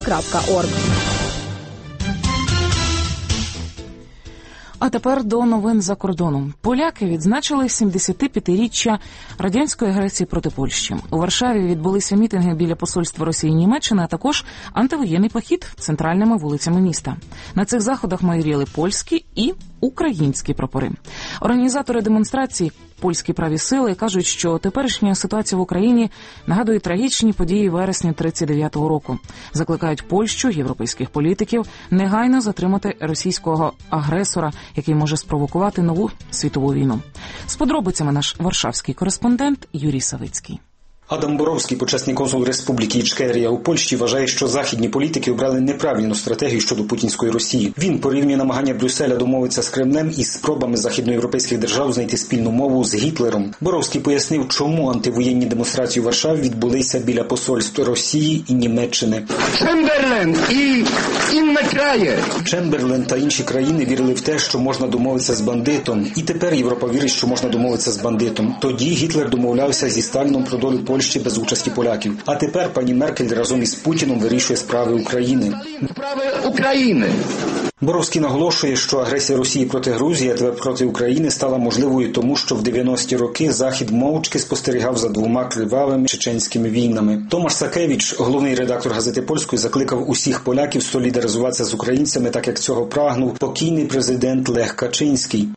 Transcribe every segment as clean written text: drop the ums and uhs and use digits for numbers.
ua.org. А тепер до новин за кордоном. Поляки відзначили 75-річчя радянської агресії проти Польщі. У Варшаві відбулися мітинги біля посольства Росії і Німеччини, а також антивоєнний похід центральними вулицями міста. На цих заходах майоріли польські і українські прапори. Організатори демонстрації «Польські праві сили» кажуть, що теперішня ситуація в Україні нагадує трагічні події вересня 1939 року. Закликають Польщу, європейських політиків, негайно затримати російського агресора, який може спровокувати нову світову війну. З подробицями наш варшавський кореспондент Юрій Савицький. Адам Боровський, почесний консул Республіки Ічкерія у Польщі, вважає, що західні політики обрали неправильну стратегію щодо путінської Росії. Він порівнює намагання Брюсселя домовитися з Кремлем із спробами західноєвропейських держав знайти спільну мову з Гітлером. Боровський пояснив, чому антивоєнні демонстрації у Варшаві відбулися біля посольств Росії і Німеччини. Чемберлен та інші країни вірили в те, що можна домовитися з бандитом. І тепер Європа вірить, що можна домовитися з бандитом. Тоді Гітлер домовлявся зі Сталіном про долю Польщі без участі поляків. А тепер пані Меркель разом із Путіном вирішує справи України. Боровський наголошує, що агресія Росії проти Грузії, а тепер проти України стала можливою тому, що в 90-ті роки Захід мовчки спостерігав за двома кривавими чеченськими війнами. Томаш Сакевич, головний редактор газети «Польської», закликав усіх поляків солідаризуватися з українцями, так як цього прагнув покійний президент Лех Качинський.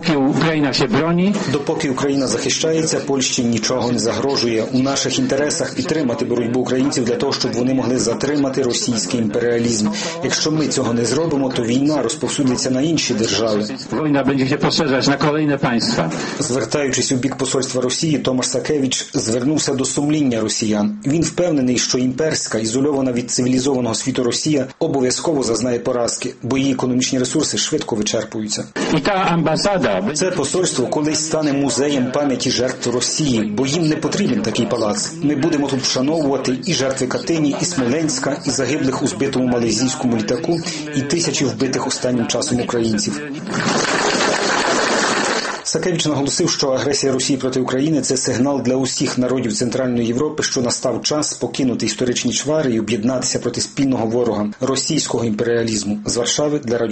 Допоки Україна захищається, Польщі нічого не загрожує. У наших інтересах підтримати боротьбу українців для того, щоб вони могли затримати російський імперіалізм. Якщо ми цього не зробимо, то війна розповсюдиться на інші держави. Війна буде się poszerzać na kolejne państwa. Звертаючись у бік посольства Росії, Томаш Сакевич звернувся до сумління росіян. Він впевнений, що імперська, ізольована від цивілізованого світу Росія обов'язково зазнає поразки, бо її економічні ресурси швидко вичерпуються. Це посольство колись стане музеєм пам'яті жертв Росії, бо їм не потрібен такий палац. Ми будемо тут вшановувати і жертви Катині, і Смоленська, і загиблих у збитому малайзійському літаку, і тисячі вбитих останнім часом українців. Сакевич наголосив, що агресія Росії проти України – це сигнал для усіх народів Центральної Європи, що настав час покинути історичні чвари і об'єднатися проти спільного ворога – російського імперіалізму. З Варшави для